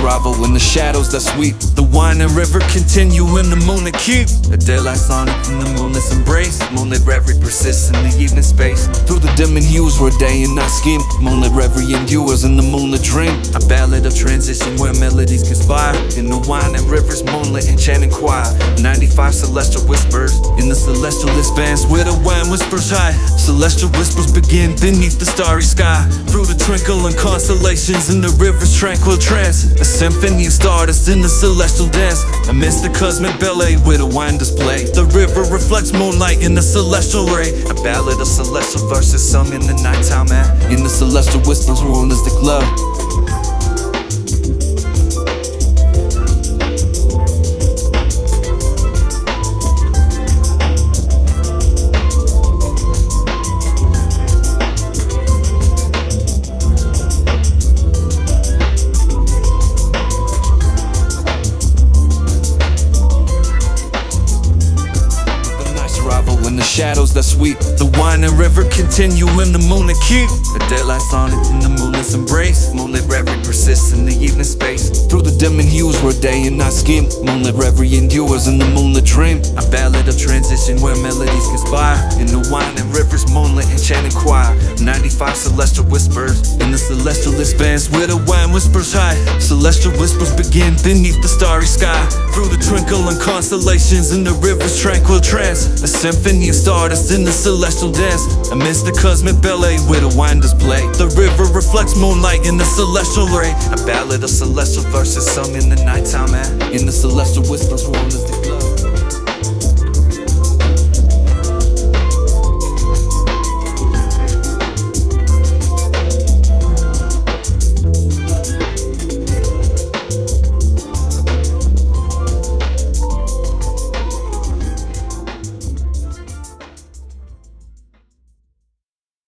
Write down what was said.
rival in the shadows that sweep the winding river, continue in the moonlit keep. The daylight sonnet in the moonless embrace. Moonlit reverie persists in the evening space. Through the dimming hues where day and night scheme. Moonlit reverie endures in the moonlit dream. A ballad of transition where melodies conspire. In the winding river's moonlit enchanting choir. 95 celestial whispers in the celestial expanse where the wind whispers high. Celestial whispers begin beneath the starry sky. Through the twinkle and constellations in the river's tranquil trance. A symphony of stardust in the celestial dance. Amidst the cosmic ballet where the wine display. The river reflects moonlight in the celestial ray. A ballad of celestial verses sung in the nighttime air. In the celestial whispers worn as the glow. In the shadows that sweep the winding river, continue in the moonlit keep. The daylight sonnet in the moonless embrace. Moonlit reverie persists in the evening space. Through the dimming hues where day and night scheme. Moonlit reverie endures in the moonlit dream. A ballad of transition where melodies conspire. In the winding river's moonlit enchanting choir. 95 celestial whispers in the celestial expanse where the wine whispers high. Celestial whispers begin beneath the starry sky. Through the twinkle and constellations in the river's tranquil trance. A symphony of stardust in the celestial dance. Amidst the cosmic ballet where the wine display. The river reflects moonlight in the celestial ray. A ballad of celestial verses sung in the nighttime air. In the celestial whispers warm as the glow.